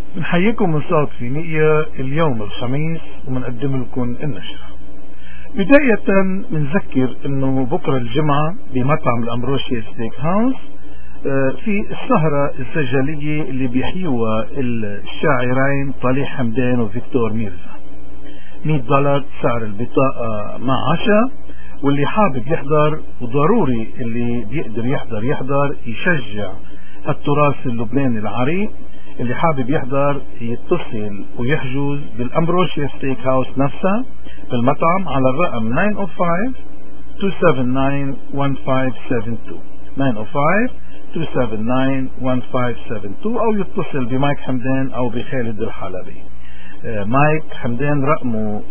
بنحييكم من صوت فينيقيا اليوم الخميس ومنقدم لكم النشرة. بداية بنذكر انه بكرة الجمعة بمطعم الأمبروشيا ستيك هاوس في السهرة السجلية اللي بيحيوها الشاعرين طليح حمدان وفيكتور ميرزا. $100 سعر البطاقة مع عشاء، واللي حابب يحضر وضروري اللي بيقدر يحضر يشجع التراث اللبناني العريق. اللي حابب يحضر يتصل ويحجز بالأمبروشيا ستيك هاوس نفسها بالمطعم على الرقم 905-279-1572 أو يتصل بمايك حمدان أو بخالد الحلبي. مايك حمدان رقمه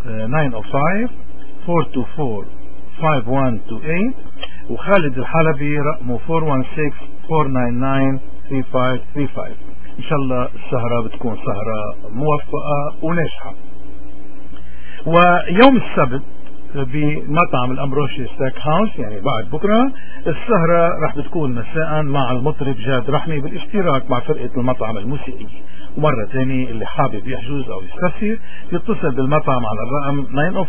905-424-5128 وخالد الحلبي رقمه 416-499-3535. إن شاء الله السهرة بتكون سهرة موفقة وناجحة. ويوم السبت بمطعم الأمبروشيا ستيك هاوس يعني بعد بكرة السهرة رح بتكون مساء مع المطرب جاد رحمي بالاشتراك مع فرقة المطعم الموسيقي. ومرة تاني اللي حابب يحجز أو يستفسر يتصل بالمطعم على الرقم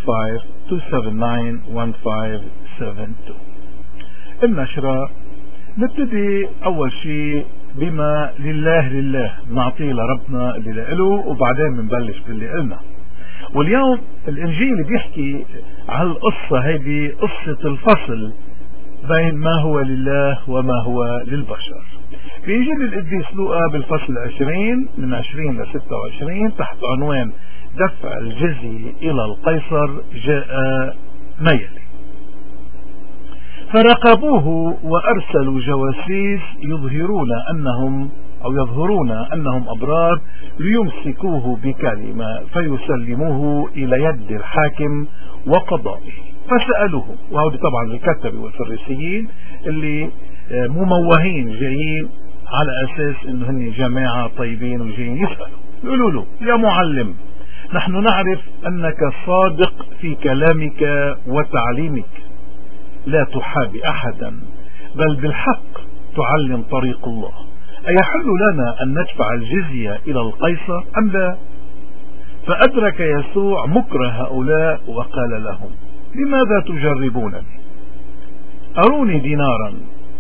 905-279-1572. النشرة نبتدي أول شيء بما لله نعطيه لربنا اللي له، وبعدين بنبلش باللي قلنا. واليوم الإنجيل بيحكي على القصة هيدي، قصة الفصل بين ما هو لله وما هو للبشر. في إنجيل القديس لوقا بالفصل 20 من 20 ل 26 تحت عنوان دفع الجزية إلى القيصر جاء ما يلي: فرقبوه وأرسلوا جواسيس يظهرون أنهم أبرار ليمسكوه بكلمة فيسلموه إلى يد الحاكم وقضائه. فسألوه، وهذا طبعا الكتبة والفريسيين اللي مموهين جايين على أساس إنه هن جماعة طيبين وجايين يسألوا، يقولوا له: يا معلم، نحن نعرف أنك صادق في كلامك وتعليمك، لا تحابي أحدا، بل بالحق تعلم طريق الله. أيحل لنا أن ندفع الجزية إلى القيصر أم لا؟ فأدرك يسوع مكر هؤلاء وقال لهم: لماذا تجربونني؟ أروني دينارا.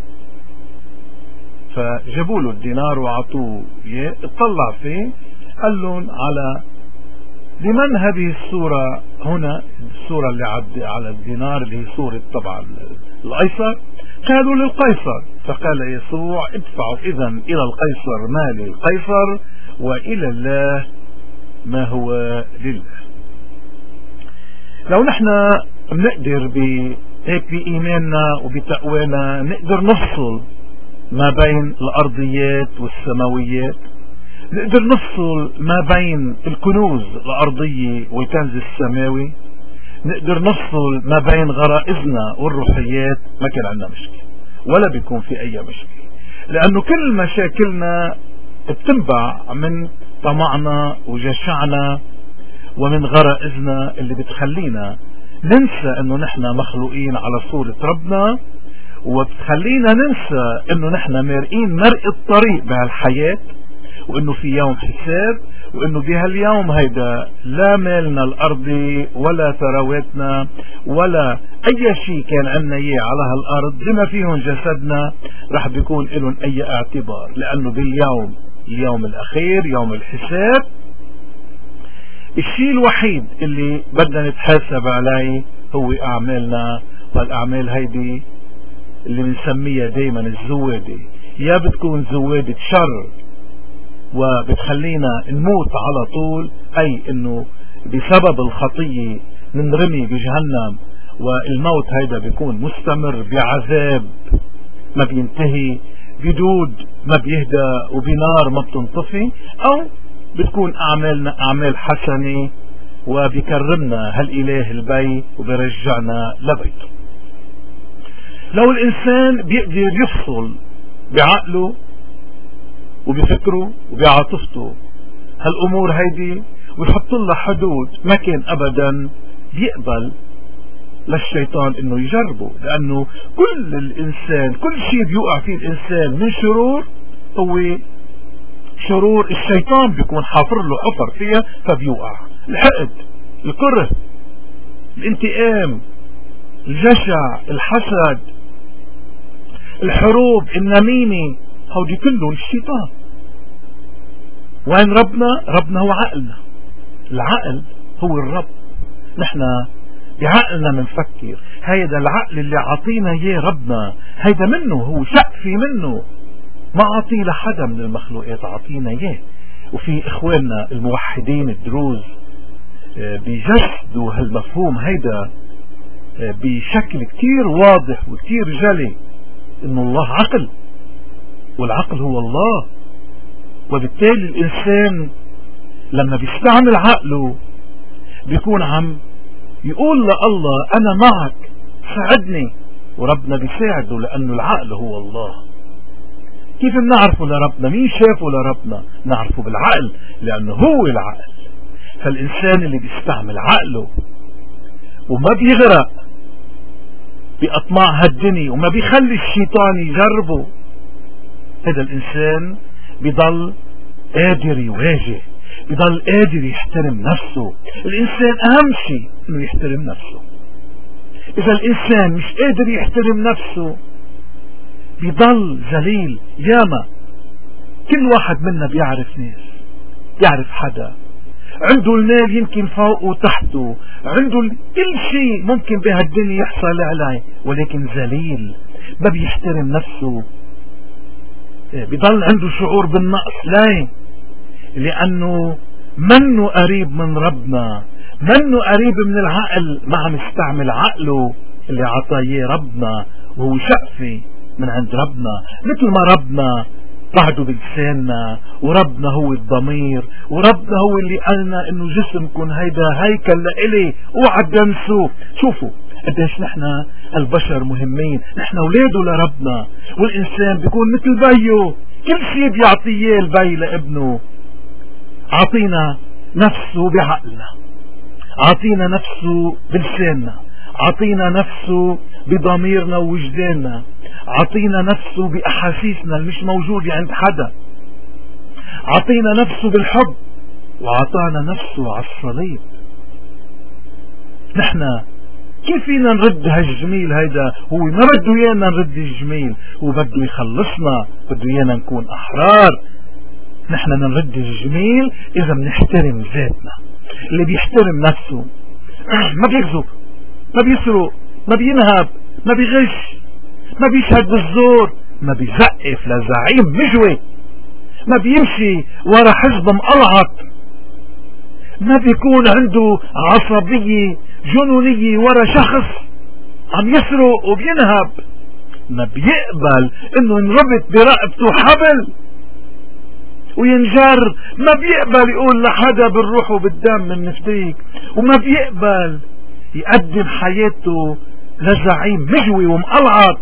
فجابوا له الدينار وعطوه إياه، اطلع فيه، قال لهم: لمن هذه الصورة هنا؟ الصورة اللي على الدينار اللي هي صورة طبعا القيصر. قالوا: للقيصر. فقال يسوع: ادفعوا إذن إلى القيصر ما للقيصر وإلى الله ما هو لله. لو نحن بنقدر هيك بإيماننا وبتقوانا نقدر نفصل ما بين الأرضيات والسماويات، نقدر نفصل ما بين الكنوز الأرضية والكنز السماوي، نقدر نفصل ما بين غرائزنا والروحيات، ما كان عندنا مشكلة ولا بيكون في أي مشكلة، لأنه كل مشاكلنا بتنبع من طمعنا وجشعنا ومن غرائزنا اللي بتخلينا ننسى أنه نحن مخلوقين على صورة ربنا، وبتخلينا ننسى أنه نحن مارقين مرق الطريق بهالحياة، وانه في يوم حساب، وانه بهاليوم هيدا لا مالنا الارضي ولا ثرواتنا ولا اي شيء كان عنا اياه على هالارض بما فيهم جسدنا رح بيكون لهم اي اعتبار، لانه اليوم الاخير يوم الحساب الشيء الوحيد اللي بدنا نتحاسب عليه هو اعمالنا. والاعمال هيدي اللي بنسميها دايما الزوادة، يا بتكون زوادة شر وبتخلينا نموت على طول، أي أنه بسبب الخطية ننرمي بجهنم، والموت هيدا بيكون مستمر بعذاب ما بينتهي، بدود ما بيهدى، وبنار ما بتنطفي، أو بتكون أعمالنا أعمال حسنة وبيكرمنا هالإله البي وبيرجعنا لبيته. لو الإنسان بيقدر يفصل بعقله وبفكره وبعاطفته هالأمور هيدي ويحط لها حدود، ما كان أبدا بيقبل للشيطان انه يجربه، لأنه كل شيء بيوقع فيه الإنسان من شرور هو شرور الشيطان بيكون حافر له حفر فيها فبيوقع. الحقد، الكره، الانتقام، الجشع، الحسد، الحروب، النميمة، هودي كلهم الشيطان. وين ربنا؟ ربنا هو عقلنا. العقل هو الرب. نحن بعقلنا منفكر. هيدا العقل اللي عطينا اياه ربنا، هيدا منه، هو شقفي منه، ما عطيه لحدا من المخلوقات، عطينا اياه. وفي اخواننا الموحدين الدروز بيجسدوا هالمفهوم هيدا بشكل كتير واضح وكتير جلي، انه الله عقل، والعقل هو الله. وبالتالي الانسان لما بيستعمل عقله بيكون عم يقول لله انا معك ساعدني، وربنا بيساعده لانه العقل هو الله. كيف بنعرفه لربنا؟ مين شافه لربنا؟ نعرفه بالعقل، لانه هو العقل. فالانسان اللي بيستعمل عقله وما بيغرق بأطماع هالدنيا وما بيخلي الشيطان يجربه، هذا الإنسان بيضل قادر يواجه، بيضل قادر يحترم نفسه. الإنسان أهم شيء إنه يحترم نفسه. إذا الإنسان مش قادر يحترم نفسه بيضل ذليل. ياما كل واحد منا بيعرف ناس، بيعرف حدا عنده المال يمكن فوقه وتحته، عنده كل شيء ممكن بهالدنيا يحصل عليه، ولكن ذليل، ما بيحترم نفسه، بيضل عنده شعور بالنقص. ليه؟ لأنه منه قريب من ربنا، منه قريب من العقل، ما عم يستعمل عقله اللي عطاه ربنا، وهو شقفي من عند ربنا. مثل ما ربنا بعده بلساننا، وربنا هو الضمير، وربنا هو اللي قالنا انه جسمكم هيدا هيكل لإلي اوعى تدنسوه. شوفوا قديش نحن البشر مهمين، نحن اولاده لربنا. والانسان بيكون مثل بيه، كل شيء بيعطيه البي لابنه. عطينا نفسه بعقلنا، عطينا نفسه بلساننا، عطينا نفسه بضميرنا ووجداننا، عطينا نفسه بأحاسيسنا اللي مش موجودة عند حدا، عطينا نفسه بالحب، وعطانا نفسه على الصليب. نحن كيف فينا نرد هالجميل هيدا؟ هو ما بده ايانا نرد الجميل، هو بده يخلصنا، بده ايانا نكون احرار. نحن نرد الجميل اذا بنحترم ذاتنا. اللي بيحترم نفسه ما بيكذب، ما بيسرق، ما بينهب، ما بيغش، ما بيشهد بالزور، ما بيزقف لزعيم مجوي، ما بيمشي ورا حزب مقلعط، ما بيكون عنده عصبية جنونية ورا شخص عم يسرق وبينهب، ما بيقبل انه ينربط برقبته حبل وينجر، ما بيقبل يقول لحدا بالروح وبالدم من نفديك، وما بيقبل يقدم حياته لزعيم مجوي ومقلعط.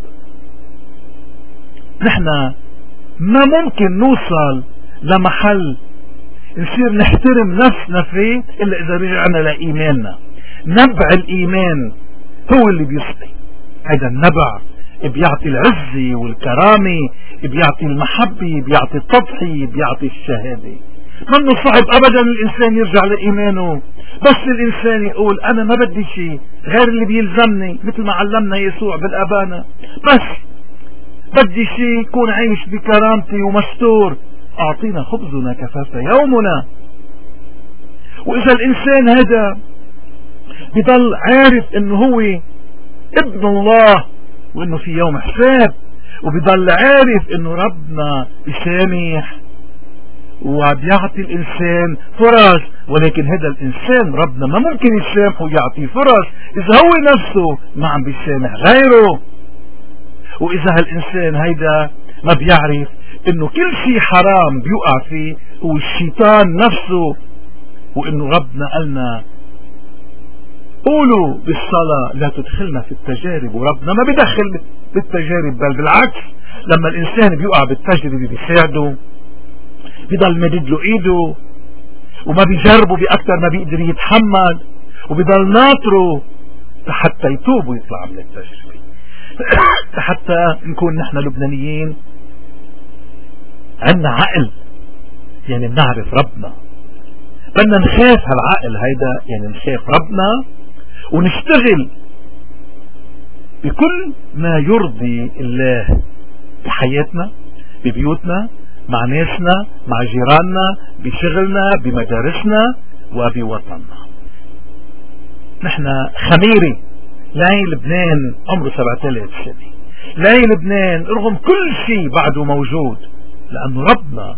نحن ما ممكن نوصل لمحل نصير نحترم نفسنا فيه إلا إذا رجعنا لإيماننا. نبع الإيمان هو اللي بيسقي. هذا النبع بيعطي العزة والكرامة، بيعطي المحبة، بيعطي التضحية، بيعطي الشهادة. منه صعب أبدا الإنسان يرجع لإيمانه، بس الإنسان يقول أنا ما بدي شيء غير اللي بيلزمني، مثل ما علمنا يسوع بالأبانة، بس بدي شيء يكون عايش بكرامتي ومستور. أعطينا خبزنا كفاف يومنا. وإذا الإنسان هذا بضل عارف إنه هو ابن الله وإنه في يوم حساب، وبضل عارف إنه ربنا بيسامح وبيعطي الإنسان فرص، ولكن هذا الإنسان ربنا ما ممكن يسامحه ويعطيه فرص إذا هو نفسه ما عم بيسامح غيره. وإذا هالإنسان هيدا ما بيعرف إنه كل شيء حرام بيوقع فيه هو الشيطان نفسه، وإنه ربنا قالنا قولوا بالصلاة لا تدخلنا في التجارب، وربنا ما بيدخل بالتجارب، بل بالعكس لما الإنسان بيوقع بالتجربة بيساعده، بيضل مدد له ايده وما بيجربه بأكثر ما بيقدر يتحمل، وبيضل ناطره حتى يتوب ويطلع من التجربة. حتى نكون نحن لبنانيين عندنا عقل، يعني بنعرف ربنا. بدنا نخاف هالعقل هيدا، يعني نخاف ربنا ونشتغل بكل ما يرضي الله بحياتنا، ببيوتنا، مع ناسنا، مع جيراننا، بشغلنا، بمدارسنا، وبوطننا. نحن خميري لاي لبنان عمره 7000 سنة، لاي لبنان رغم كل شيء بعده موجود، لأنه ربنا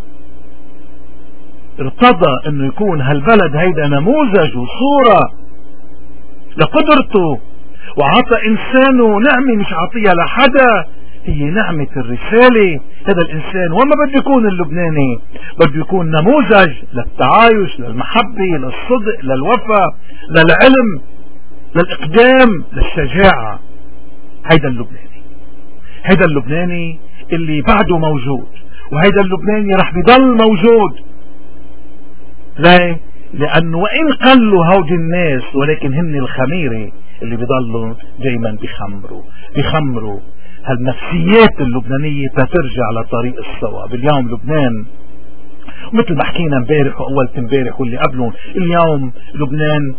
ارتضى انه يكون هالبلد هيدا نموذج وصورة لقدرته، وعطى انسانه نعمة مش عطيها لحدا، هي نعمة الرسالة. هذا الانسان وما بده يكون اللبناني، بده يكون نموذج للتعايش، للمحبة، للصدق، للوفاء، للعلم، للاقدام، للشجاعة. هيدا اللبناني، هيدا اللبناني اللي بعده موجود، وهيدا اللبناني رح بيضل موجود. ليه؟ لأنه وإن قلوا هودي الناس ولكن هن الخميرة اللي بيضلوا دايما بيخمروا هالنفسيات اللبنانية تترجع لطريق الصواب. اليوم لبنان مثل ما حكينا امبارح وأول امبارح واللي قبلهم، اليوم لبنان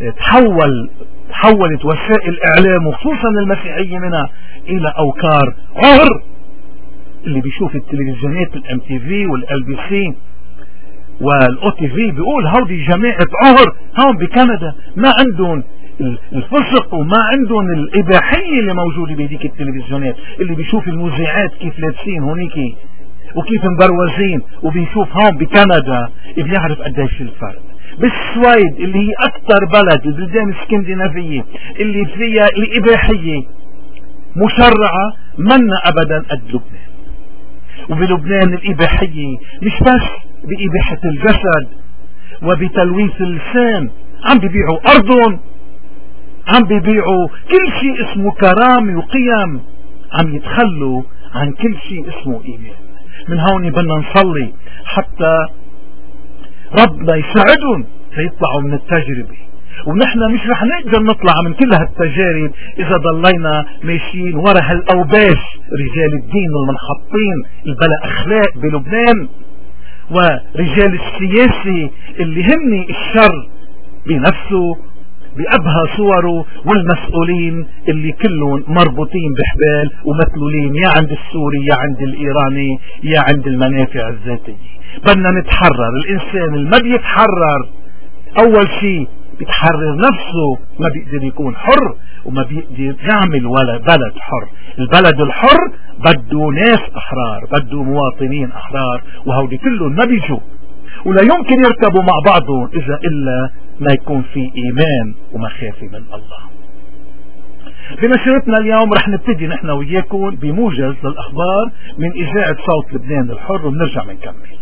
تحولت وسائل إعلام وخصوصا المسيحية منها إلى أوكار عهر. اللي بيشوف التلفزيونات الام تي في والال بي سي والاو تي في بيقول هودي جماعة عهر هون بكندا، ما عندهم الفسق وما عندهم الإباحية اللي موجودة بهديك التلفزيونات. اللي بيشوف المذيعات كيف لابسين هونيكي وكيف مبروزين، وبيشوف هون بكندا بيعرف قديش الفرق. بالسويد اللي هي أكثر بلد البلدان الاسكندنافية اللي فيها الإباحية مشرعة، منا أبدا قد لبنان. وبلبنان الإباحية مش بس بإباحة الجسد وبتلويث اللسان، عم بيبيعوا أرضهم، عم بيبيعوا كل شيء اسمه كرامة وقيم، عم يتخلوا عن كل شيء اسمه إيمان. من هون بدنا نصلي حتى ربنا يساعدهم ليطلعوا من التجربة، ونحن مش رح نقدر نطلع من كل هالتجارب إذا ضلينا ماشيين ورا هالأوباش رجال الدين المنحطين البلا أخلاق بلبنان، ورجال السياسي اللي هن الشر بنفسه بأبهى صوره، والمسؤولين اللي كلهم مربوطين بحبال ومثلولين يا عند السوري يا عند الإيراني يا عند المنافع الذاتية. بدنا نتحرر. الإنسان اللي ما بيتحرر أول شيء بيتحرر نفسه، ما بيقدر يكون حر وما بيقدر يعمل ولا بلد حر. البلد الحر بده ناس أحرار، بده مواطنين أحرار، وهودي كلهم ما بيجوا ولا يمكن يركبوا مع بعضهم إذا إلا ما يكون في إيمان ومخافة من الله. بنشرتنا اليوم رح نبتدي نحن وياكم بموجز للأخبار من إذاعة صوت لبنان الحر، ونرجع منكمل.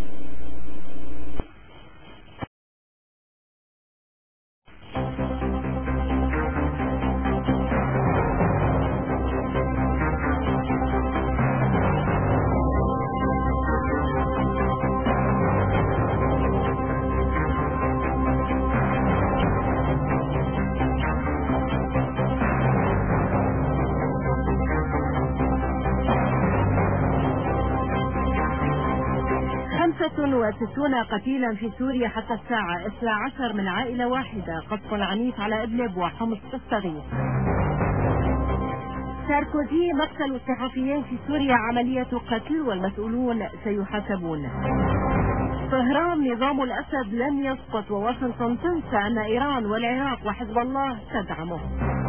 وستون قتيلا في سوريا حتى الساعة 12 من عائلة واحدة. قصف عنيف على إدلب وحمص تستغيث. ساركوزي مقتل الصحفيين في سوريا عملية قتل والمسؤولون سيحاسبون. طهران نظام الأسد لن يسقط، وواشنطن تنسى أن إيران والعراق وحزب الله تدعمه.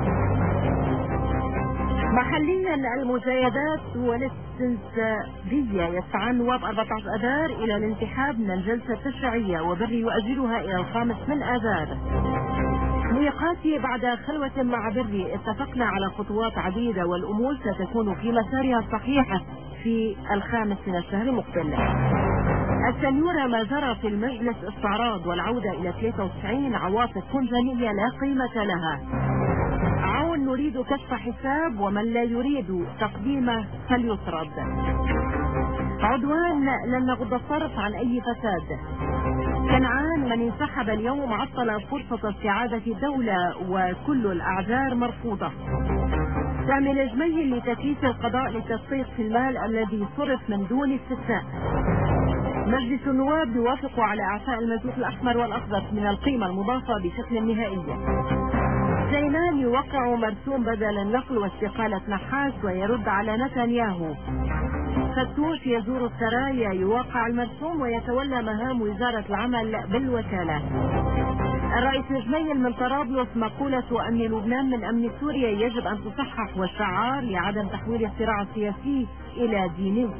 محليا المزايدات والاستنسابية يسعى النواب 14 آذار إلى الانسحاب من الجلسة التشريعية، وبري يؤجلها إلى 5 آذار. ميقاتي بعد خلوة مع بري اتفقنا على خطوات عديدة والأمور ستكون في مسارها الصحيح في 5 من الشهر المقبل. السنيورة ما جرى في المجلس استعراض والعودة إلى 93 عواطف كنزانية لا قيمة لها. عون نريد كشف حساب، ومن لا يريد تقديمه فليطرد. عدوان لن نغض الطرف عن أي فساد. كنعان من انسحب اليوم عطل فرصة استعادة الدولة، وكل الأعذار مرفوضة. سامي الجميل لتكليف القضاء للتصفيق في المال الذي صرف من دون استثناء. مجلس النواب يوافق على إعفاء المازوت الأحمر والأخضر من القيمة المضافة بشكل نهائي. زينان يوقع مرسوم بدل النقل واستقالة نحاس ويرد على نتنياهو. فتوش يزور السرايا يوقع المرسوم ويتولى مهام وزارة العمل بالوكالة. الرئيس نجميل من طرابلس مقولة أمن لبنان من أمن سوريا يجب أن تصحح والشعار لعدم تحويل الصراع السياسي إلى دينية.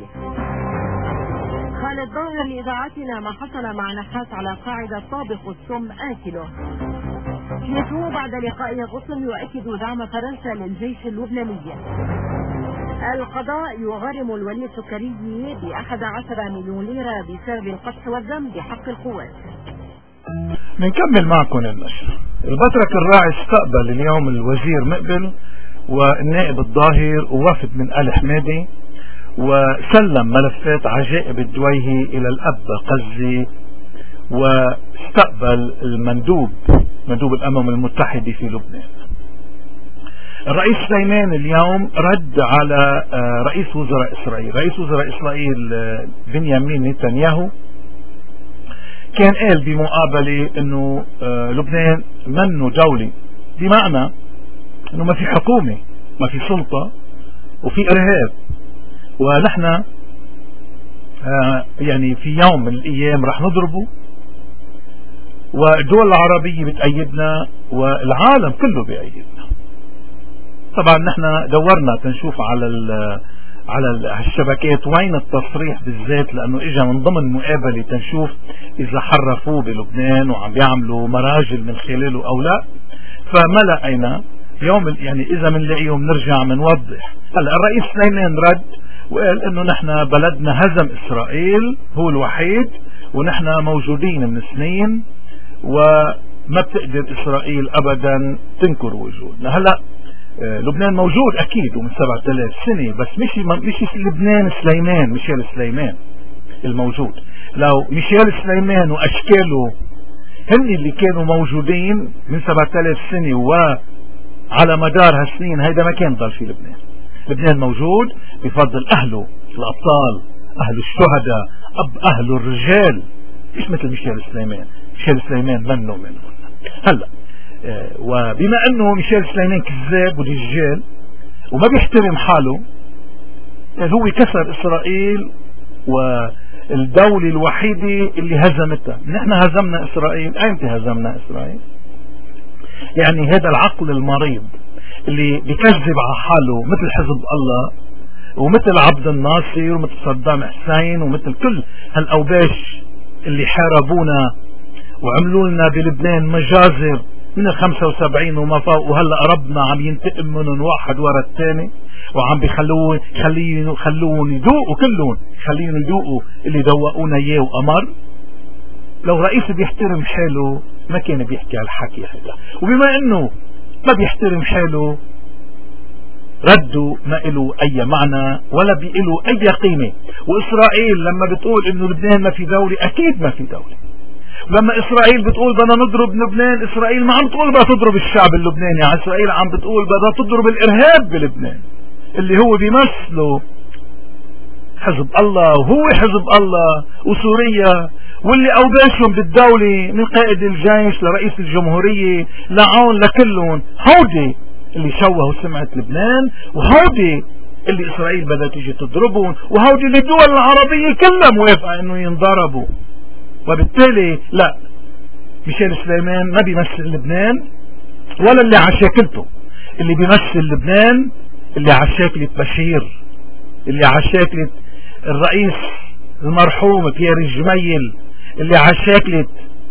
خالد ظاهر لإذاعتنا ما حصل مع نحاس على قاعدة طابخ السم آكله. نتو بعد لقائه غصن يؤكد دعم فرنسا للجيش اللبناني. القضاء يغرم الولي السكري ب11 مليون ليرة بسبب القصف والذم بحق القوات. بنكمل معكم النشر. البطرك الراعي استقبل اليوم الوزير مقبل والنائب الظاهر ووفد من آل حمادي، وسلم ملفات عجائب الدويهي إلى الأب قزي، واستقبل مندوب الأمم المتحدة في لبنان. الرئيس سليمان اليوم رد على رئيس وزراء إسرائيل بنيامين نتنياهو. كان قال بمقابلة انه لبنان منه دولي، بمعنى انه ما في حكومة، ما في سلطة، وفي ارهاب، ونحن يعني في يوم من الايام رح نضربه، والدول العربية بتأيدنا والعالم كله بيأيدنا. طبعا نحن دورنا تنشوف على الشبكات وين التصريح بالذات، لانه اجى من ضمن مقابلة تنشوف اذا حرفوه بلبنان وعم بيعملوا مراجل من خلاله او لا. فما لقينا يوم يعني اذا منلاقيهم نرجع منوضح. هلا الرئيس سليمان رد وقال انه نحن بلدنا هزم اسرائيل، هو الوحيد، ونحن موجودين من سنين وما بتقدر اسرائيل ابدا تنكر وجودنا. هلا لبنان موجود اكيد ومن 7000 سنة، بس مش لبنان سليمان، ميشيل سليمان الموجود. لو ميشيل سليمان واشكاله هن اللي كانوا موجودين من 7000 سنة وعلى مدار هالسنين، هيدا ما كان ضل في لبنان. لبنان موجود بفضل اهله الابطال، اهل الشهداء، اهله الرجال، مش مثل ميشيل سليمان. ميشيل سليمان منه منهم. هلا وبما انه ميشيل سليمان كذاب ودجال وما بيحترم حاله، يعني هو كسر اسرائيل والدولة الوحيدة اللي هزمتها. نحن هزمنا اسرائيل. ايمتى هزمنا اسرائيل؟ يعني هذا العقل المريض اللي بيكذب على حاله مثل حزب الله ومثل عبد الناصر ومثل صدام حسين ومثل كل هالاوباش اللي حاربونا وعملوا لنا بلبنان مجازر من 75 وما فوق، وهلا ربنا عم ينتقم منهم واحد ورا الثاني، وعم خلون يذوقوا كلهم، خليهم يذوقوا اللي ذوقونا اياه وامر. لو رئيس بيحترم حاله ما كان بيحكي على الحكي هذا، وبما انه ما بيحترم حاله رده ما له اي معنى ولا بيله اي قيمة. واسرائيل لما بتقول انه لبنان ما في دولة، اكيد ما في دولة. لما اسرائيل بتقول بدنا نضرب لبنان، اسرائيل ما عم تقول بدها تضرب الشعب اللبناني، يعني اسرائيل عم بتقول بدها تضرب الارهاب بلبنان اللي هو بيمثله حزب الله، وهو حزب الله وسوريا، واللي اوباشهم بالدولة من قائد الجيش لرئيس الجمهورية لعون لكلهم. هودي اللي شوهوا سمعة لبنان، وهودي اللي اسرائيل بدها تيجي تضربهم، وهودي اللي الدول العربية كلها موافقة انه ينضربوا. وبالتالي لا، ميشيل سليمان ما بيمثل لبنان ولا اللي على شاكلته. اللي بيمثل لبنان اللي على شاكلة بشير، اللي على شاكلة الرئيس المرحوم بيير الجميل، اللي على شاكلة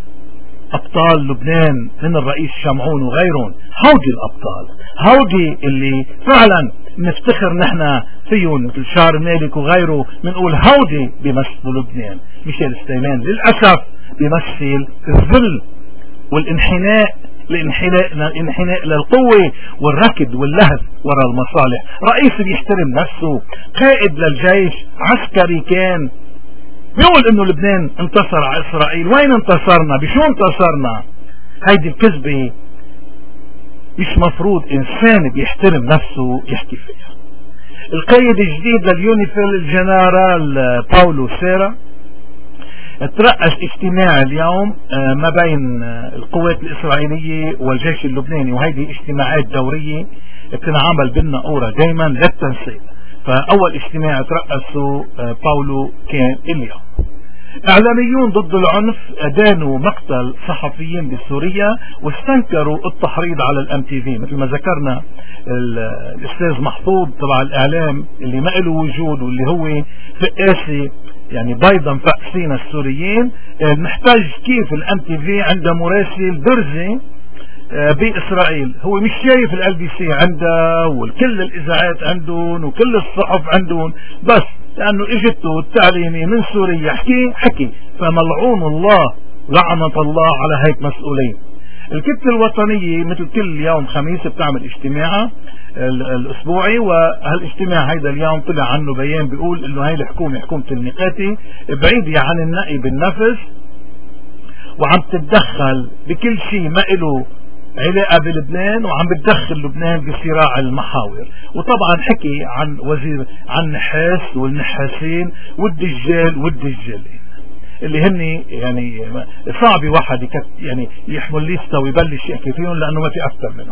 ابطال لبنان من الرئيس شمعون وغيرهم. هودي الابطال، هودي اللي فعلا نفتخر نحن فيهم مثل شار مالك وغيره، بنقول هودي بيمثلوا لبنان. ميشيل سليمان للأسف بيمثل الذل والانحناء، الانحناء للقوة والركض واللهث وراء المصالح. رئيس بيحترم نفسه، قائد للجيش، عسكري كان، بيقول انه لبنان انتصر على اسرائيل. وين انتصرنا؟ بشو انتصرنا؟ هيدي الكذبة مش مفروض انسان بيحترم نفسه يحكي فيها. القيد الجديد لليونيفيل الجنرال باولو سيرا ترأس اجتماع اليوم ما بين القوات الإسرائيلية والجيش اللبناني، وهذه اجتماعات دورية بتنعمل بالنقورة دائما للتنسيق. فأول اجتماع ترأسه باولو كان اليوم. اعلاميون ضد العنف ادانوا مقتل صحفيين بسوريا واستنكروا التحريض على الام تي في، مثل ما ذكرنا الاستاذ محفوظ تبع الاعلام اللي ما له وجود واللي هو فقاسي يعني بيضا فاقسين السوريين، محتاج كيف الام تي في عنده مراسل برزي بإسرائيل، هو مش شايف ال بي سي عنده وكل الإذاعات عندهم وكل الصحف عندهم، بس لأنه اجته التعليمي من سوريا حكي. فملعون الله لعنة الله على هيك مسؤولين. الكتلة الوطنية مثل كل يوم خميس بتعمل اجتماعها الأسبوعي، وهالاجتماع هيدا اليوم طلع عنه بيان بيقول انه هاي الحكومة حكومة النقاتي بعيدة عن النقي بالنفس وعم تتدخل بكل شيء ما له علاقة بلبنان، وعم بتدخل لبنان بصراع المحاور. وطبعا حكي عن وزير عن نحاس والنحاسين والدجال والدجالين اللي هن يعني صعب واحد يعني يحمل ليسته ويبلش يحكي فيهم لانه ما في اكثر منهم.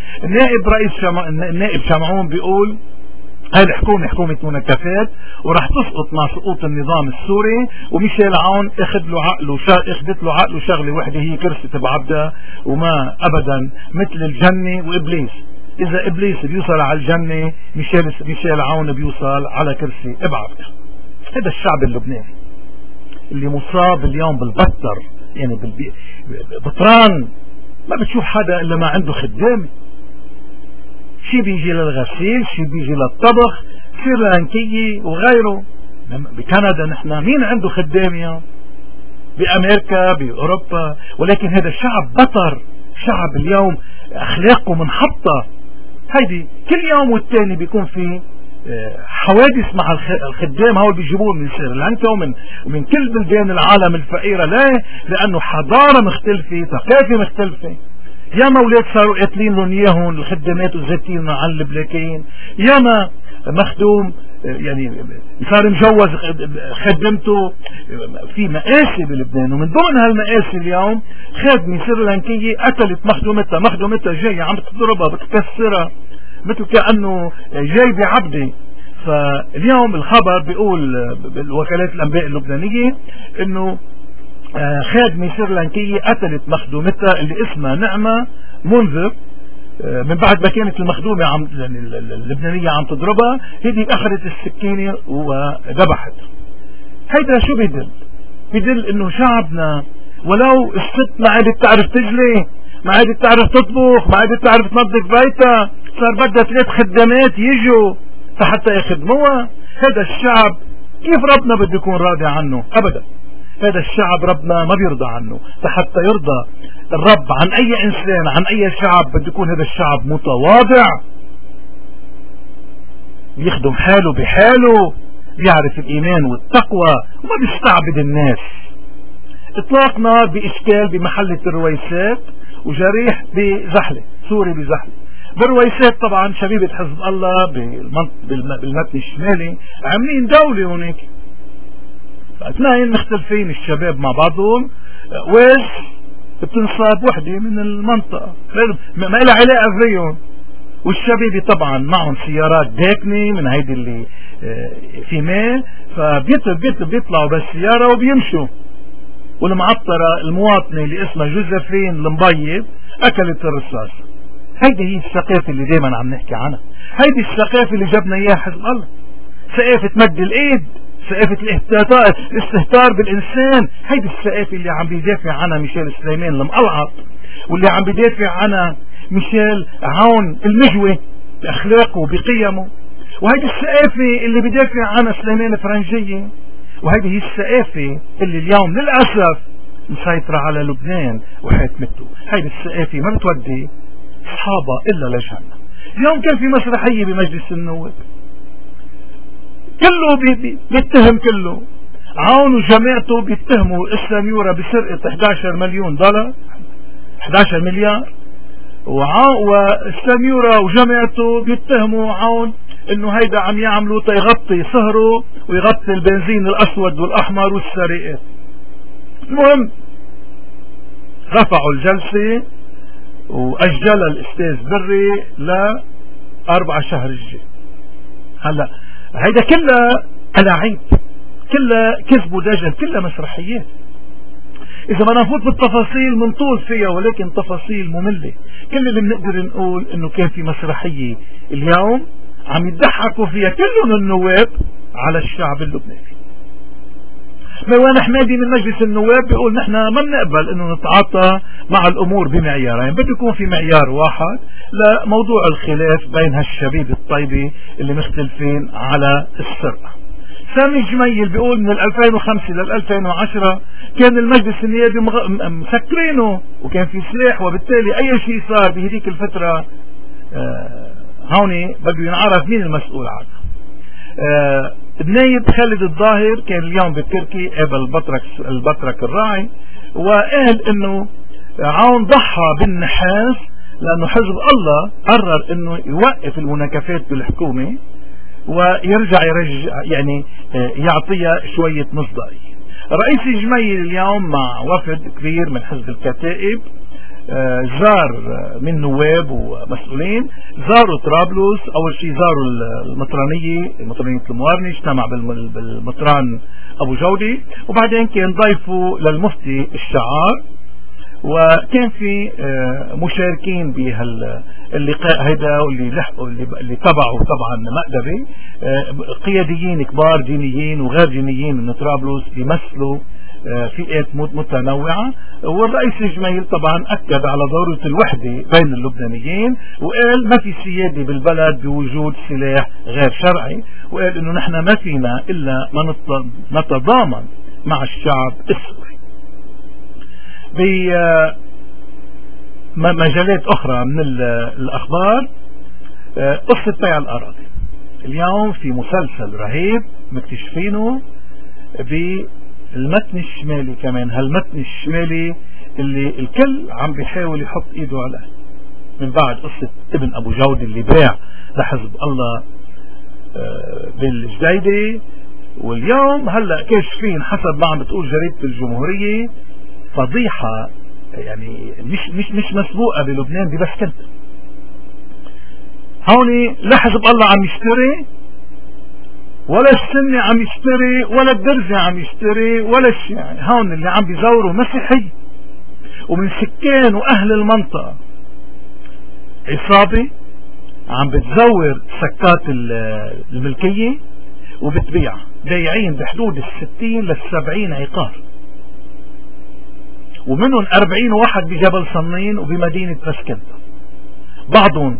النائب شمعون بيقول هاي الحكومة حكومة منكفات وراح تسقط مع سقوط النظام السوري، وميشيل عون اخذت له عقله شغله وحده هي كرسي تبع عبده، وما ابدا مثل الجنة وابليس، اذا ابليس بيوصل على الجنة ميشيل عون بيوصل على كرسي عبده. هذا الشعب اللبناني اللي مصاب اليوم بالبطر، يعني بطران، ما بتشوف حدا الا ما عنده خدامه، شي بيجي للغسيل، شي بيجي للطبخ، سريلانكية وغيره. بكندا نحن مين عنده خدامية؟ بأمريكا بأوروبا. ولكن هذا الشعب بطر، شعب اليوم أخلاقه منحطة. هيدي كل يوم والتاني بيكون في حوادث مع الخدام، هول بيجيبوه من سريلانكا ومن كل بلدان العالم الفقيرة. ليه؟ لأنه حضارة مختلفة، ثقافة مختلفة. يا مولاد صاروا قاتلين لهم اياهم الخدامات وزاتين عن البلاكين، ياما مخدوم يعني صار مجوز خدمته. في مآسي بلبنان، ومن ضمن هالمآسي اليوم خادمة سريلانكية قتلت مخدومتها جاية عم تضربها بتكسرها مثل كأنه جاي بعبدة. فاليوم الخبر بيقول بالوكالات الأنباء اللبنانية انه خادمة سريلانكية قتلت مخدومتها اللي اسمها نعمة منذر، من بعد ما كانت المخدومة اللبنانية عم تضربها، هذه اخذت السكينة وذبحتها. هيدا شو بدل انه شعبنا ولو الست ما عادت تعرف تجلي، ما عادت تعرف تطبخ، ما عادت تعرف تنظف بيتها، صار بدها 3 خدامات يجوا حتى يخدموها. هذا الشعب كيف ربنا بده يكون راضي عنه؟ ابدا. هذا الشعب ربنا ما بيرضى عنه. فحتى يرضى الرب عن اي انسان عن اي شعب بده يكون هذا الشعب متواضع، بيخدم حاله بحاله، بيعرف الايمان والتقوى وما بيستعبد الناس. اطلاق نار باشكال بمحلة الرويسات وجريح بزحلة، سوري بزحلة. بالرويسات طبعا شبيبة حزب الله بالمتن الشمالي عاملين دولة هونيك، اثنين مختلفين الشباب مع بعضهم، ويش بتنصاب وحدة من المنطقة ما لها علاقة فيهم. والشبيبي طبعا معهم سيارات داكنة من هيدي اللي في ماء، بيطلعوا بالسيارة وبيمشوا. والمعطرة المواطنة اللي اسمها جوزفين المبيض اكلت الرصاص. هيدي هي الثقافة اللي دايما عم نحكي عنها، هيدي الثقافة اللي جبنا اياها حزب الله، ثقافة مد الايد، ثقافة الاستهتار بالإنسان. هيدي الثقافة اللي عم بيدافع عنها ميشيل سليمان المقلعط، واللي عم بيدافع عنها ميشيل عون المجوي بأخلاقه وبقيمه. وهيدي الثقافة اللي بيدافع عنها سليمان فرنجية. وهيدي هي الثقافة اللي اليوم للأسف مسيطرة على لبنان وحاكمته. هيدي الثقافة ما بتودي أصحابها إلا لجهنم. اليوم كان في مسرحية بمجلس النواب، كله بيتهم كله. عون وجماعته بيتهموا الساميورا بسرقة 11 مليون دولار، 11 مليار. والساميورا وجماعته بيتهموا عون انه هيدا عم يعملوا تيغطي صهره ويغطي البنزين الاسود والاحمر والسرقات. المهم رفعوا الجلسة وأجل الأستاذ بري ل4 شهر الجاي. هلا هيدا كلها ألاعيب، كلها كذب ودجل، كلها مسرحيات. إذا ما نفوت بالتفاصيل منطول فيها، ولكن تفاصيل مملة. كل اللي بنقدر نقول إنه كان في مسرحية اليوم عم يضحكوا فيها كلهم النواب على الشعب اللبناني. مروان حمادي من مجلس النواب بيقول نحن ما بنقبل انه نتعاطى مع الامور بمعيارين، بده يكون في معيار واحد لموضوع الخلاف بين هالشبيبة الطيبة اللي مختلفين على السرقة. سامي جميل بيقول من 2005 لل 2010 كان المجلس النيابي مسكرينه وكان في سلاح، وبالتالي اي شيء صار بهذيك الفترة هوني بده ينعرف مين المسؤول عنه. النايب خالد الظاهر كان اليوم بتركي قابل البطرك الراعي، وقال انه عون ضحى بالنحاس لانه حزب الله قرر انه يوقف المناكفات بالحكومة ويرجع يعني يعطيها شوية مصداقية. رئيس جميل اليوم مع وفد كبير من حزب الكتائب زار من نواب ومسؤولين، زاروا طرابلس. اول شيء زاروا مطرانية الموارنة، اجتمع بالمطران ابو جودي، وبعدين كان ضيفه للمفتي الشعار، وكان في مشاركين بهاللقاء هيدا واللي لحقوا اللي تبعوا طبعا مأدبة، قياديين كبار دينيين وغير دينيين من طرابلس بيمثلوا فئات متنوعة. والرئيس جميل طبعا أكد على ضرورة الوحدة بين اللبنانيين، وقال ما في سيادة بالبلد بوجود سلاح غير شرعي، وقال انه نحن ما فينا إلا ما نتضامن مع الشعب السوري. بمجالات أخرى من الأخبار، قصة بيع الأراضي اليوم في مسلسل رهيب مكتشفينه بالمتن الشمالي. كمان هالمتن الشمالي اللي الكل عم بيحاول يحط ايده عليه من بعد قصة ابن ابو جود اللي باع لحزب الله بالجديدة، واليوم هلا كاشفين حسب ما عم بتقول جريدة الجمهورية فضيحة يعني مش مسبوقة بلبنان ببسكنت. هوني لا حزب الله عم يشتري، ولا السني عم يشتري، ولا الدرزي عم يشتري، ولا الشيعي. هون اللي عم بيزوروا مسيحي ومن سكان واهل المنطقة. عصابة عم بتزور سكات الملكية وبتبيع، بايعين بحدود 60 ل70 عقار، ومنهم 40 واحد بجبل صنين وبمدينة مسكنة. بعضهم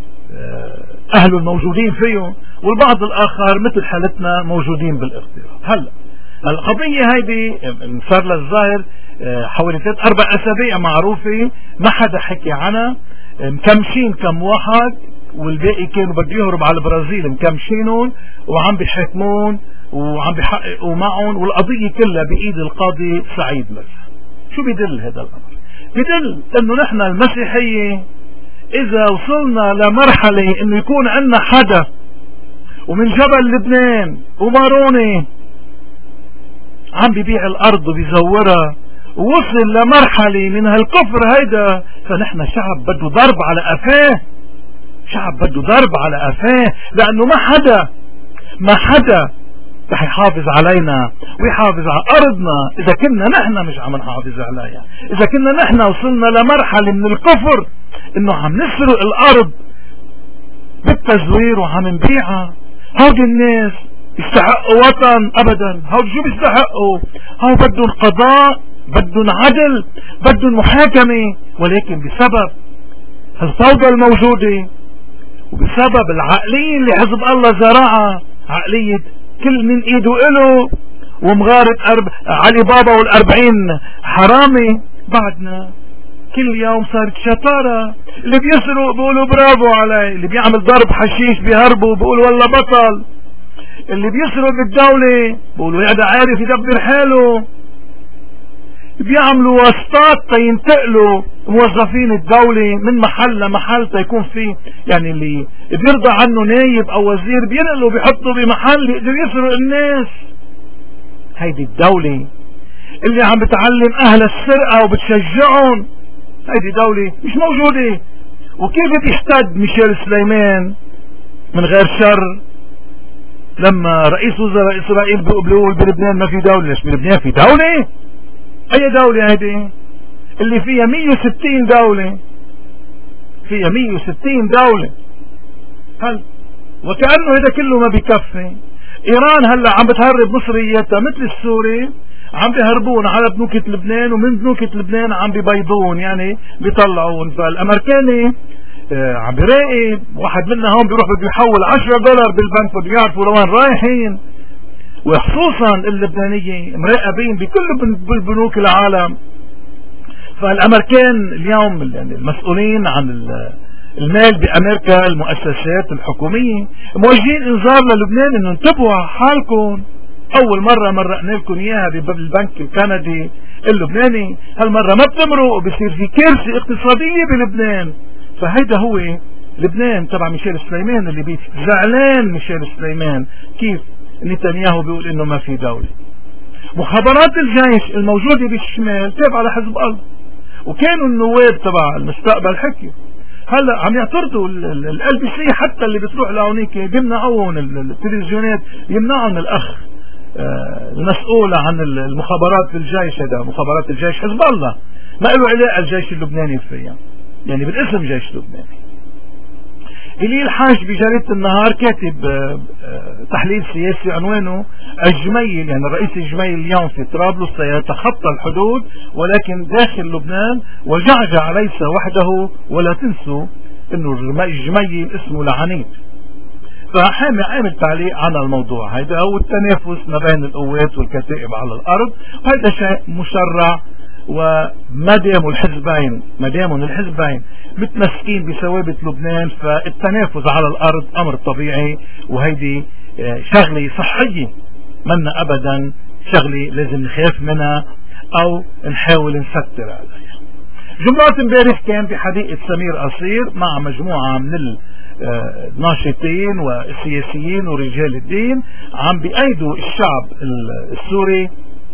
أهله الموجودين فيه، والبعض الآخر مثل حالتنا موجودين بالاغتراب. هلا القضية هيدي صار لها الظاهر حوالي 3-4 أسابيع معروفة، ما حدا حكي عنها. مكمشين كم واحد والباقي كانوا بده يهرب على البرازيل، مكمشينهم وعم بيحاكمون وعم بيحققوا معهم، والقضية كلها بإيد القاضي سعيد مرزا. شو بيدل هذا الأمر؟ بيدل انه نحن المسيحية اذا وصلنا لمرحلة انه يكون عندنا حدا ومن جبل لبنان وماروني عم بيبيع الارض وبيزورها، ووصل لمرحلة من هالكفر هيدا، فنحن شعب بده ضرب على قفاه، شعب بده ضرب على قفاه، لانه ما حدا رح يحافظ علينا ويحافظ على أرضنا إذا كنا نحن مش عم نحافظ عليها. إذا كنا نحن وصلنا لمرحلة من الكفر إنه عم نسرق الأرض بالتزوير وعم نبيعها، هودي الناس يستحقوا وطن؟ أبدا. هودي شو بيستحقوا؟ هو بدهم قضاء، بدهم عدل، بدهم محاكمة، ولكن بسبب الفوضى الموجودة وبسبب العقلية اللي حزب الله زرعها، عقلية كل من ايده إله ومغارة علي بابا وال40 حرامي، بعدنا كل يوم صارت شطارة. اللي بيسرق بيقولوا برافو عليه، اللي بيعمل ضرب حشيش بيهربوا بيقولوا والله بطل، اللي بيسرق بالدولة بيقولوا هذا عارف يدبر حاله، بيعملوا واسطات تينتقلوا موظفين الدولة من محل لمحل تيكون في يعني اللي بيرضى عنه نايب او وزير بينقلوا بيحطوا بمحل يقدر يسرق الناس. هيدي الدولة اللي عم بتعلم اهل السرقة وبتشجعهم، هيدي دولة مش موجودة. وكيف بيحتد ميشيل سليمان من غير شر لما رئيس وزراء اسرائيل بيقولوا بلبنان ما في دولة؟ ليش بلبنان في دولة؟ اي دولة هيدي اللي فيها 160 دولة؟ فيها 160 دولة. هل وكأنه هذا كله ما بيكفي، ايران هلا عم بتهرب مصرياتها مثل السوري، عم بيهربون على بنوكة لبنان، ومن بنوكة لبنان عم بيبيضون، يعني بيطلعون. فالامريكاني عم بيراقب، واحد منا هون بيروح بده يحول $10 بالبنك، بده يعرفوا لوين رايحين. وخصوصا اللبنانية مراقبين بكل بنوك العالم. فالامريكان اليوم يعني المسؤولين عن المال بامريكا، المؤسسات الحكومية، موجهين انذار للبنان انه انتبهوا على حالكم. اول مرة مرقنا لكم اياها بالبنك الكندي اللبناني، هالمرة ما بتمرق وبصير في كارثة اقتصادية بلبنان. فهيدا هو لبنان تبع ميشيل سليمان، اللي زعلان ميشيل سليمان كيف نتنياهو بيقول انه ما في دولة. مخابرات الجيش الموجودة بالشمال تابعة لحزب الله، وكانوا النواب تبع المستقبل حكي. هلا عم يعترضوا الLBC حتى اللي بتروح لهونيك بيمنعون التلفزيونات، يمنعون الاخ المسؤول عن المخابرات بالجيش. هذا مخابرات الجيش حزب الله، ما له علاقة الجيش اللبناني فيها، يعني بالاسم جيش لبناني. إلي الحاج بجريدة النهار كاتب تحليل سياسي عنوانه الجميل، يعني الرئيس الجميل اليوم في طرابلس سيتخطى الحدود ولكن داخل لبنان، وجعجع ليس وحده، ولا تنسوا انه الجميل اسمه لعنيد. فحامي عامل تعليق عن الموضوع هيدا، هو التنافس ما بين القوات والكتائب على الارض، وهذا شيء مشرع. وما داموا الحزبين متمسكين بثوابت لبنان، فالتنافس على الارض امر طبيعي، وهيدي شغله صحيه، منا ابدا شغله لازم نخاف منها او نحاول نستر عليها. جمعة امبارح كان بحديقة سمير قصير مع مجموعة من الناشطين والسياسيين ورجال الدين، عم بيأيدوا الشعب السوري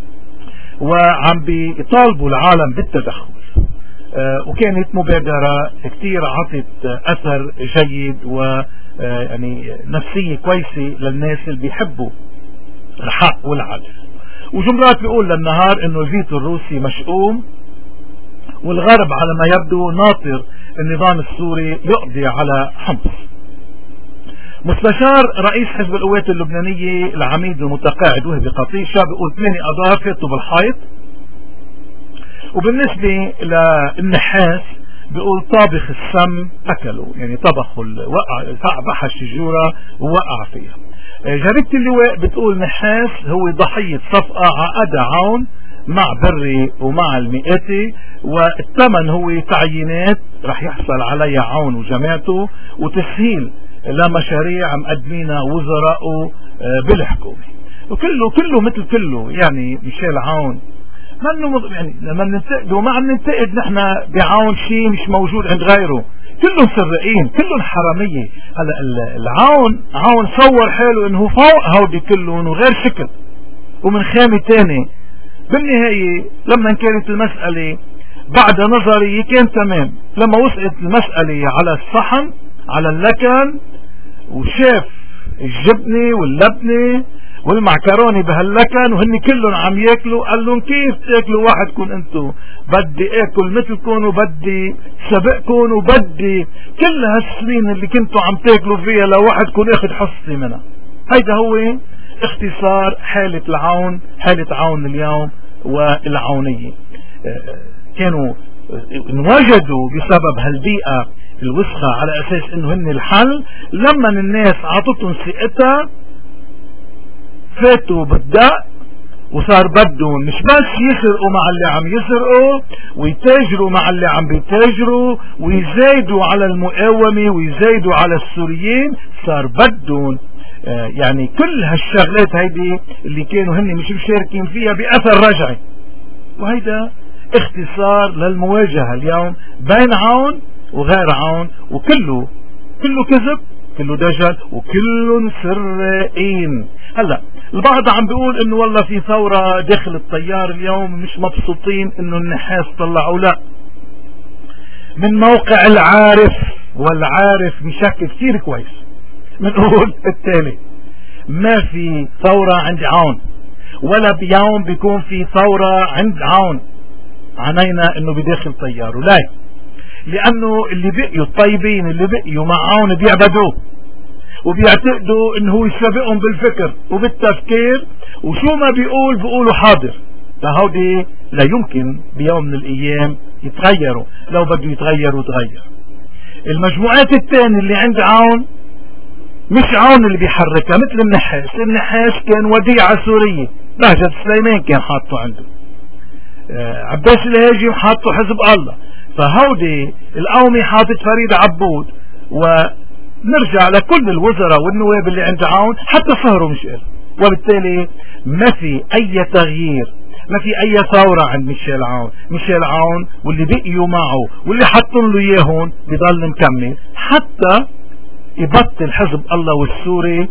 وعم بيطالبوا العالم بالتدخل. وكانت مبادرة كتير عطت اثر جيد، ويعني نفسية كويسة للناس اللي بيحبوا الحق والعدل. وجملات بيقول للنهار انه الفيتو الروسي مشؤوم، والغرب على ما يبدو ناطر النظام السوري يقضي على حمص. مستشار رئيس حزب القوات اللبنانية العميد المتقاعد وهبي قطيشة بيقول 8 قضاة فاتوا بالحيط. وبالنسبة للنحاس بيقول طابخ السم أكلوا، يعني طبخوا بحش الشجورة ووقع فيها. جريدة اللواء بتقول نحاس هو ضحية صفقة عقدها عون مع بري ومع المئاتي، والثمن هو تعيينات رح يحصل عليها عون وجماعته، وتسهيل لمشاريع مقدمينها وزراء بالحكومة. وكله مثل كله، يعني ميشيل عون يعني لما بننتقد وما عم ننتقد نحن بعون شيء مش موجود عند غيره، كلهم سرقين، كلهم حرامية. هلا العون صور حاله انه فوق هودي كلهم وغير شكل ومن خامة تاني. بالنهاية لما كانت المسألة بعد نظري كان تمام، لما وصلت المسألة على الصحن على اللكن وشاف الجبنة واللبنة والمعكرونة بهاللكن وهن كلهم عم ياكلوا، قال لهم كيف تاكلوا وحدكم انتو؟ بدي اكل مثلكم وبدي سبقكم وبدي كل هالسنين اللي كنتوا عم تاكلوا فيها لوحدكم اخذ حصتي منها. هيدا هو اختصار حالة عون اليوم والعونية. كانوا انوجدوا بسبب هالبيئة الوسخة على اساس انه هن الحل، لما الناس عطتهم ثقتها فاتوا بالدق وصار بدهم مش بس يسرقوا مع اللي عم يسرقوا ويتاجروا مع اللي عم بيتاجروا ويزايدوا على المقاومة ويزايدوا على السوريين، صار بدهم يعني كل هالشغلات هيدي اللي كانوا هن مش مشاركين فيها بأثر رجعي. وهيدا اختصار للمواجهة اليوم بين عون وغير عون، وكله كذب كله دجل وكلهم سرائين. هلا البعض عم بيقول انه والله في ثورة داخل التيار اليوم مش مبسوطين انه النحاس طلعوا. لا، من موقع العارف، والعارف بشكل كتير كويس بنقول التالي: ما في ثورة عند عون، ولا بيوم بيكون في ثورة عند عون عنينا انه بداخل طياره. لا، لانه اللي بقيوا الطيبين اللي بقيوا مع عون بيعبدوه وبيعتقدوا انه هو يسابقهم بالفكر وبالتفكير، وشو ما بيقولوا حاضر. فهودي لا يمكن بيوم من الايام يتغيروا، لو بده يتغيروا تغير. المجموعات الثانية اللي عند عون مش عون اللي بيحركها، مثل النحاس كان وديعة سورية، بهجت سليمان كان حاطه عنده، عباس الهاجم حاطه حزب الله، فهودي القومي حاطط فريد عبود، ونرجع لكل الوزراء والنواب اللي عند عون حتى صهروا مش قال. وبالتالي ما في اي تغيير، ما في اي ثورة عند ميشيل عون واللي بقيوا معه واللي حطوا له اياهم بضل مكمل حتى يبطل حزب الله والسوري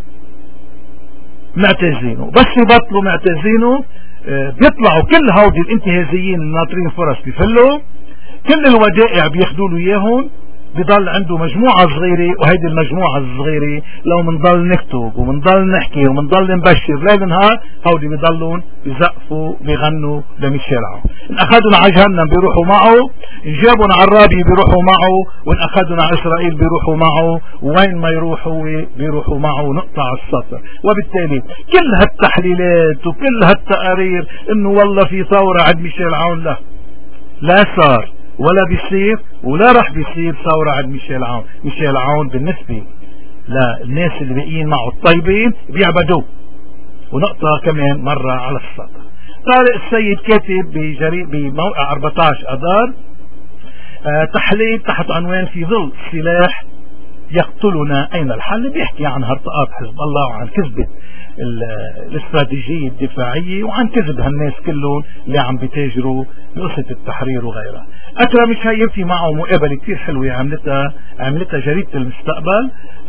معتزينه. بس يبطلوا معتزينه بيطلعوا كل هودي الانتهازيين الناطرين فرص بيفلوا، كل الودائع بياخدوا له اياهم، بضل عنده مجموعة صغيرة، وهيدي المجموعة الصغيرة لو منضل نكتب ومنضل نحكي ومنضل نبشر ليل نهار، هودي بضلون بيزقفوا بيغنوا لميشيل عون. ان اخذوا على جهنم بيروحوا معه، ان جابوا على الرابي بيروحوا معه، وان اخذوا على اسرائيل بيروحوا معه، وين ما يروحوا بيروحوا معه، نقطع السطر. وبالتالي كل هالتحليلات وكل هالتقارير انه والله في ثورة عند ميشيل عون، لا صار ولا بيصير ولا رح بيصير ثورة عند ميشيل عون بالنسبة للناس اللي باقيين معه الطيبين بيعبدوه. ونقطة كمان مرة على السطر: طارق السيد كاتب بموقع 14 أذار تحليل تحت عنوان في ظل سلاح يقتلنا أين الحل، بيحكي عن هرطقات حزب الله وعن كذبة الاستراتيجية الدفاعية وعن كذب هالناس كلهم اللي عم بيتاجروا بقصة التحرير وغيرها. أكرم الشهير في معه مقابلة كتير حلوة عملتها جريدة المستقبل،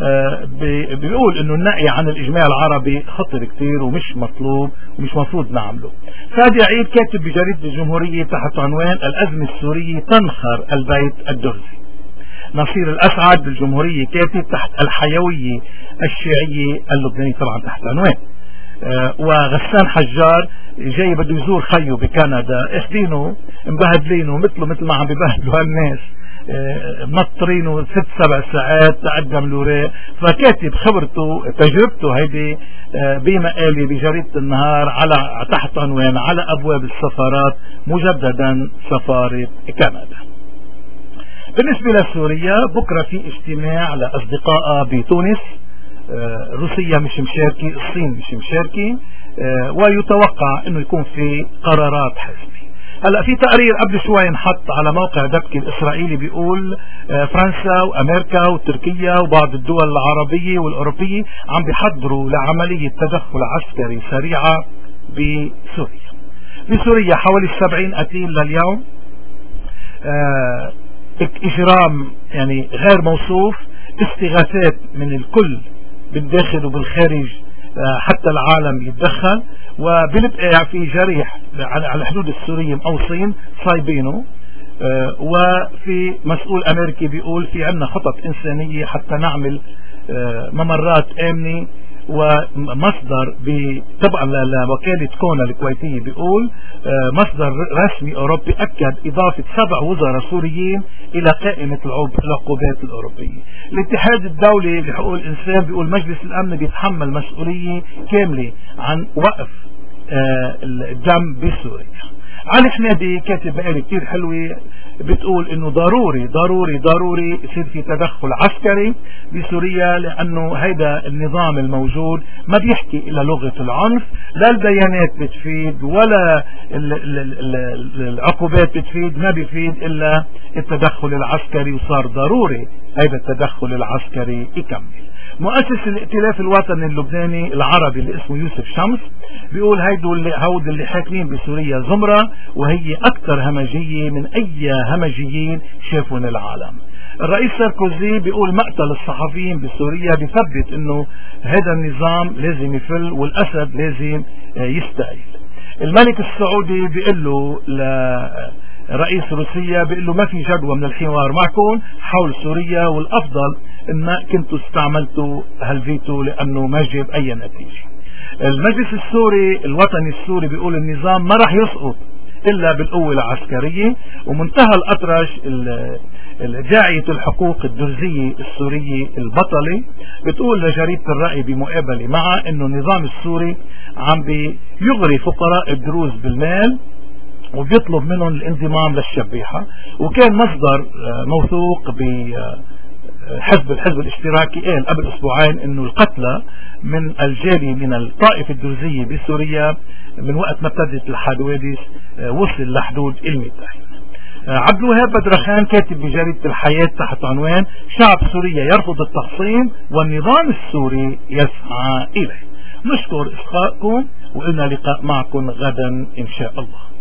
بيقول انه النقي عن الاجماع العربي خطر كتير ومش مطلوب ومش مفروض نعمله. فادي عيد كاتب بجريدة الجمهورية تحت عنوان الأزمة السورية تنخر البيت الدغزي. نصير الأسعد بالجمهورية كاتب تحت الحيوية الشيعية اللبنانية، طبعا تحت عنوان. وغسان حجار جاي بده يزور خيه بكندا، اخدينه مبهدلينه مثل ما عم ببهدلوا هالناس، منطرينه 6-7 ساعات تقدم له، فكاتب خبرته تجربته هيدي بمقالي بجريدة النهار على تحت عنوان على أبواب السفارات مجددا سفارة كندا. بالنسبة لسوريا بكرة في اجتماع لأصدقائها بتونس، روسيا مش مشاركة، الصين مش مشاركة، ويتوقع انه يكون في قرارات حاسمة. هلا في تقرير قبل شوي انحط على موقع دبكي الاسرائيلي بيقول فرنسا وامريكا وتركيا وبعض الدول العربية والاوروبية عم بيحضروا لعملية تدخل عسكري سريعة بسوريا. بسوريا حوالي 70 قتيل لليوم، اجرام يعني غير موصوف، استغاثات من الكل بالداخل وبالخارج، حتى العالم يتدخل، وبنبقى في جريح على الحدود السورية مقوصين صايبينه، وفي مسؤول امريكي بيقول في عندنا خطط انسانية حتى نعمل ممرات امنة. ومصدر طبعا لوكالة كونا الكويتية بيقول مصدر رسمي اوروبي اكد اضافة 7 وزراء سوريين الى قائمة العقوبات الاوروبية. الاتحاد الدولي لحقوق الانسان بيقول مجلس الامن بيتحمل مسؤولية كاملة عن وقف الدم بسوريا. علي حمادي كاتب مقالة كتير حلوة بتقول انه ضروري يصير في تدخل عسكري بسوريا، لانه هيدا النظام الموجود ما بيحكي الا لغة العنف، لا البيانات بتفيد ولا العقوبات بتفيد، ما بيفيد الا التدخل العسكري، وصار ضروري هيدا التدخل العسكري يكمل. مؤسس الائتلاف الوطني اللبناني العربي اللي اسمه يوسف شمس بيقول هود اللي حاكمين بسوريا زمرة، وهي اكثر همجية من اي همجيين شافون العالم. الرئيس ساركوزي بيقول مقتل الصحفيين بسوريا بيثبت انه هذا النظام لازم يفل والاسد لازم يستقيل. الملك السعودي بيقول له لرئيس روسيا بيقول له ما في جدوى من الحوار معكم حول سوريا، والافضل ان ما كنتوا استعملتوا هالفيتو لانه ما جاب اي نتيجه. المجلس السوري الوطني السوري بيقول النظام ما راح يسقط الا بالقوه العسكريه، ومنتهى الاطرش جاعية الحقوق الدرزية السورية البطلة بتقول لجريدة الرأي بمقابلة معها انه النظام السوري عم بيغري فقراء الدروز بالمال وبيطلب منهم الانضمام للشبيحة. وكان مصدر موثوق الحزب الاشتراكي قال قبل اسبوعين انه القتلى من الجالي من الطائفة الدرزية بسوريا من وقت ما ابتدت الحوادث وصل لحدود 200. عبد الوهاب بدرخان كاتب بجريدة الحياة تحت عنوان شعب سوريا يرفض التخصيم والنظام السوري يسعى إليه. نشكر إصغائكم وإلنا لقاء معكم غدا إن شاء الله.